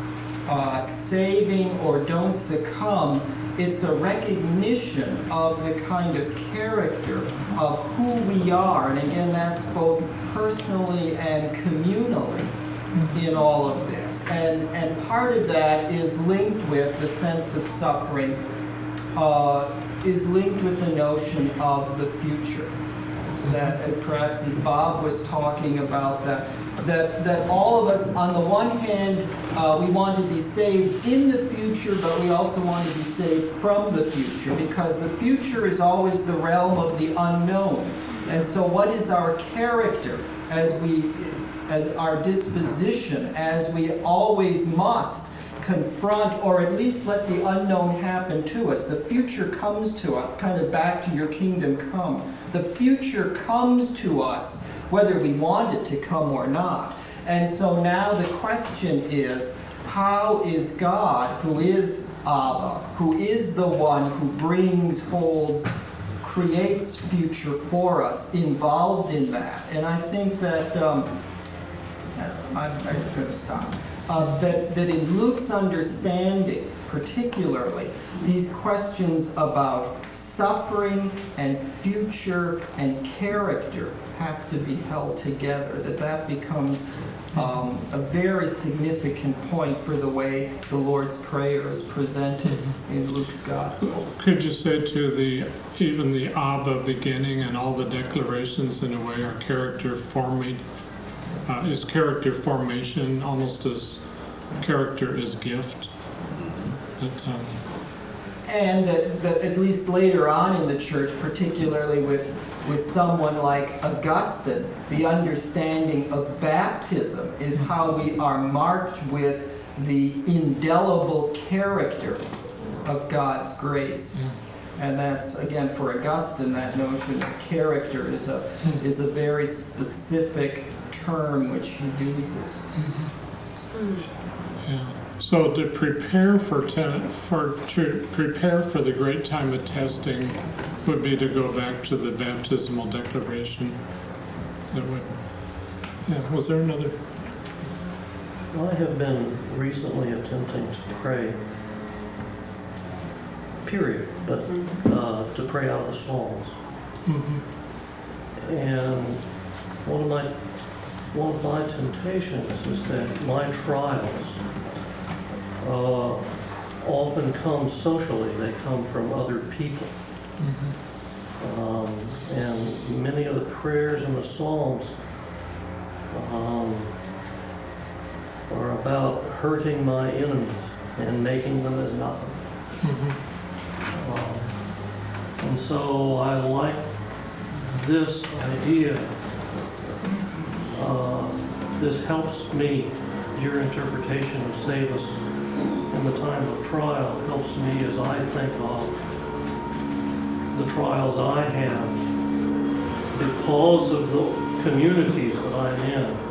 saving or don't succumb. It's a recognition of the kind of character of who we are. And again, that's both personally and communally in all of this. And part of that is linked with the sense of suffering, is linked with the notion of the future. That perhaps as Bob was talking about, that all of us, on the one hand, we want to be saved in the future, but we also want to be saved from the future, because the future is always the realm of the unknown. And so what is our character as our disposition, as we always must confront or at least let the unknown happen to us? The future comes to us, kind of back to your kingdom come. The future comes to us whether we want it to come or not. And so now the question is, how is God, who is Abba, who is the one who brings, holds, creates future for us, involved in that? And I think that, I'm going to stop, that in Luke's understanding, particularly, these questions about suffering and future and character have to be held together, that becomes a very significant point for the way the Lord's Prayer is presented in Luke's Gospel. Could you say to even the Abba beginning and all the declarations in a way are character forming, is character formation almost as character is gift? And that at least later on in the church, particularly with someone like Augustine, the understanding of baptism is how we are marked with the indelible character of God's grace. And that's, again, for Augustine, that notion of character is a very specific term which he uses. Yeah. So to prepare for the great time of testing would be to go back to the baptismal declaration. That would. Yeah. Was there another? I have been recently attempting to pray. Period. But to pray out of the Psalms. Mm-hmm. And one of my temptations is that my trials often come socially. They come from other people. Mm-hmm. And many of the prayers in the Psalms are about hurting my enemies and making them as nothing. Mm-hmm. And so I like this idea. This helps me. Your interpretation of save us in the time of trial helps me as I think of the trials I have because of the communities that I'm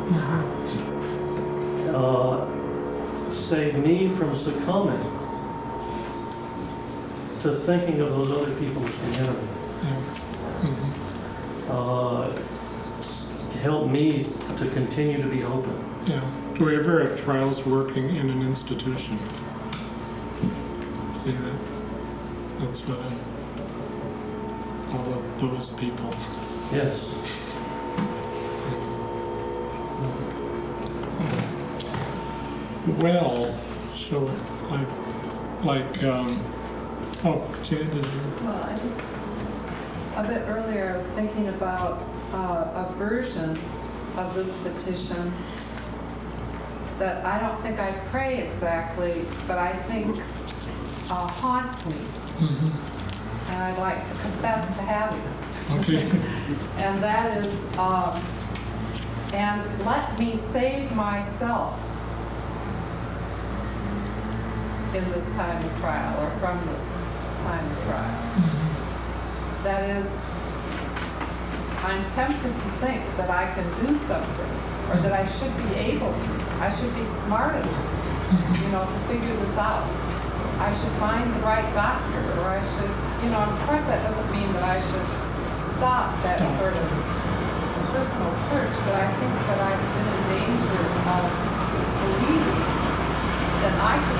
in. Save me from succumbing to thinking of those other people as the enemy. Help me to continue to be open. Yeah. Do we ever have trials working in an institution? See that? That's what all of those people. Yes. Well, so Jan, did you? Well, a bit earlier I was thinking about a version of this petition that I don't think I pray exactly, but I think haunts me. Mm-hmm. And I'd like to confess to having it. Okay. And that is, and let me save myself in this time of trial, or from this time of trial. Mm-hmm. That is, I'm tempted to think that I can do something, or that I should be able to. I should be smart enough, to figure this out. I should find the right doctor, or I should, of course that doesn't mean that I should stop that sort of personal search, but I think that I've been in danger of believing that I could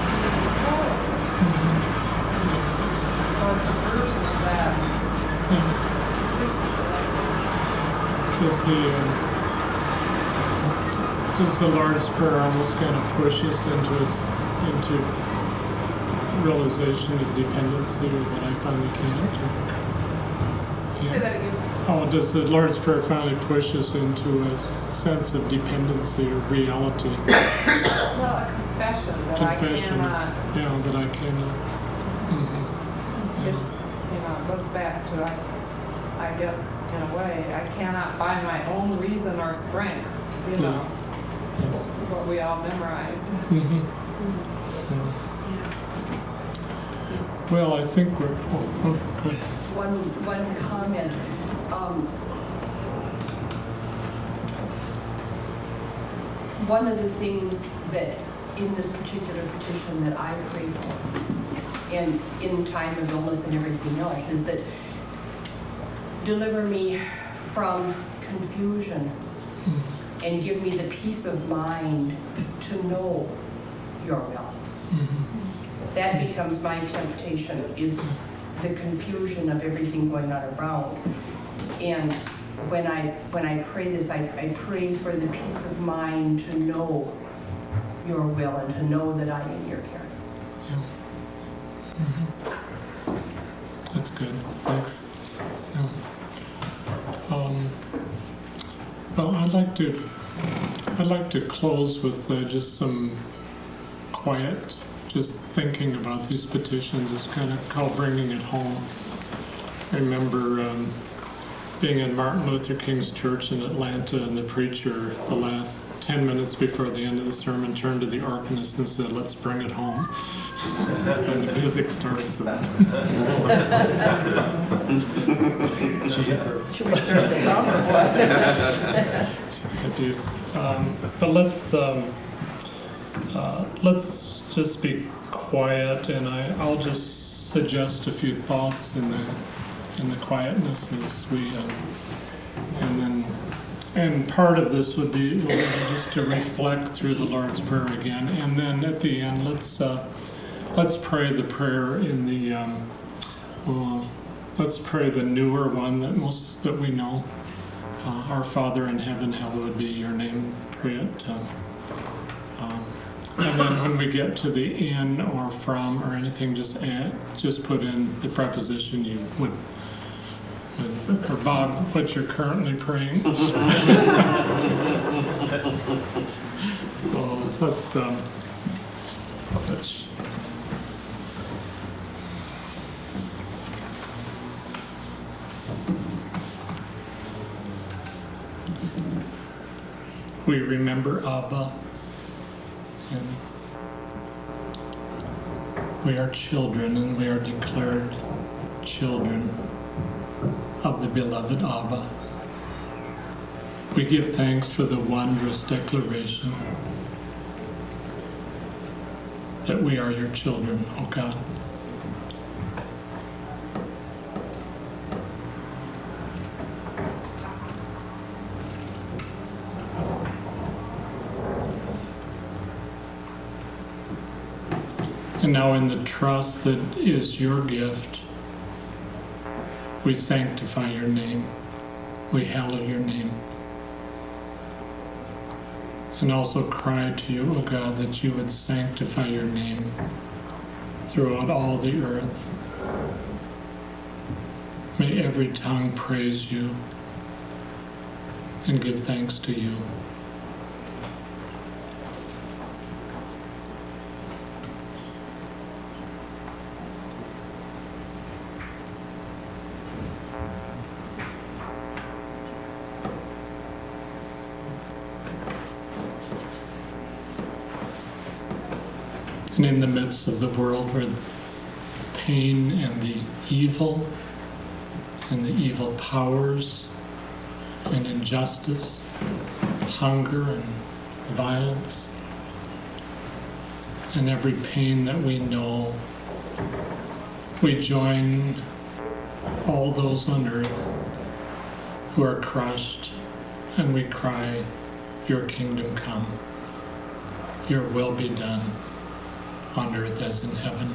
the Lord's Prayer almost kind of push us into realization of dependency, or that I finally can't? Say that again. Oh, does the Lord's Prayer finally push us into a sense of dependency or reality? Well, a confession that Confession. I cannot. Yeah, that I cannot. Mm-hmm. It's, it goes back to, I guess, in a way, I cannot by my own reason or strength, what we all memorized. Mm-hmm. Well, I think we're. Good. One comment. One of the things that in this particular petition that I pray for, and in time of illness and everything else, is that deliver me from confusion and give me the peace of mind to know your will. That becomes my temptation, is the confusion of everything going on around. And when I pray this, I pray for the peace of mind to know your will and to know that I am in your care. Yeah. That's good. Thanks. Yeah. Well, I'd like to close with just some quiet. Just thinking about these petitions is kind of called bringing it home. I remember being in Martin Luther King's church in Atlanta, and the preacher, the last 10 minutes before the end of the sermon, turned to the organist and said, "Let's bring it home." And the music starts. Jesus. Should we start the song or what? But let's just be quiet, and I'll just suggest a few thoughts in the quietness as we and part of this will be just to reflect through the Lord's Prayer again, and then at the end let's pray the prayer in the let's pray the newer one that we know. Our Father in heaven, hallowed be your name. Pray it. And then when we get to the in or from or anything, just put in the preposition you would, or Bob, what you're currently praying. So let's we remember Abba. And we are children, and we are declared children of the beloved Abba. We give thanks for the wondrous declaration that we are your children, O God. And now in the trust that is your gift, we sanctify your name. We hallow your name. And also cry to you, O God, that you would sanctify your name throughout all the earth. May every tongue praise you and give thanks to you. And in the midst of the world where pain and the evil powers and injustice, hunger and violence, and every pain that we know, we join all those on earth who are crushed, and we cry, your kingdom come, your will be done, on earth as in heaven.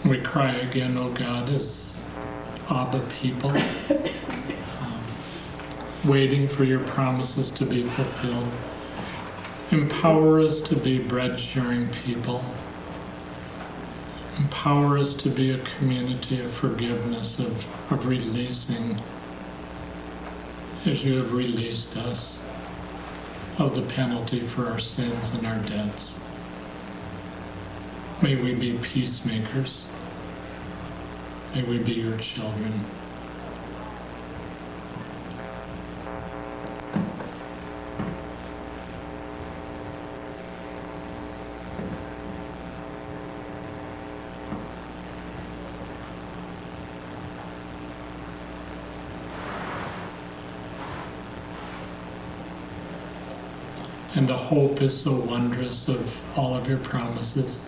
We cry again, O God, as Abba people, waiting for your promises to be fulfilled. Empower us to be bread-sharing people. Empower us to be a community of forgiveness, of releasing, as you have released us, of the penalty for our sins and our debts. May we be peacemakers. May we be your children. And the hope is so wondrous of all of your promises.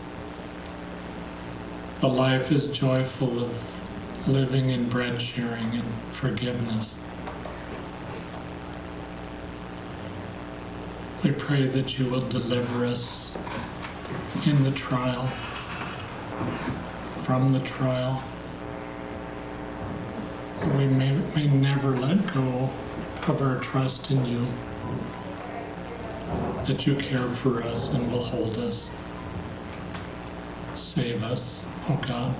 The life is joyful of living in bread sharing and forgiveness. We pray that you will deliver us in the trial, from the trial. We may never let go of our trust in you, that you care for us and will hold us. Save us, O God.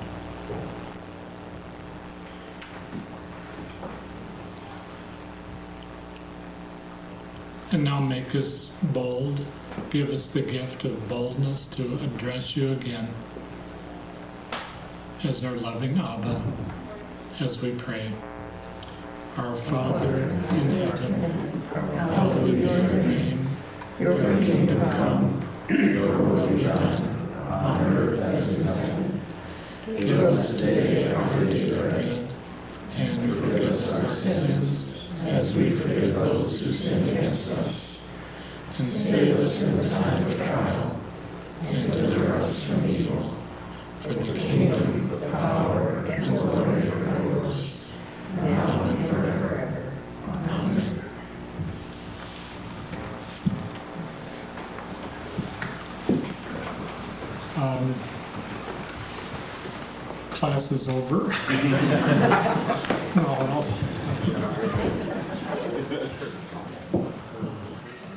And now make us bold. Give us the gift of boldness to address you again as our loving Abba, as we pray. Our Father in heaven, hallowed be your name. Your kingdom come, your will be done, on earth as in heaven. Give us today our daily bread, and forgive us our sins, as we forgive those who sin against us. And save us in the time of trial, and deliver us from evil. For the kingdom, the power, and the glory are yours, now and forever. Amen. Class is over. No one else.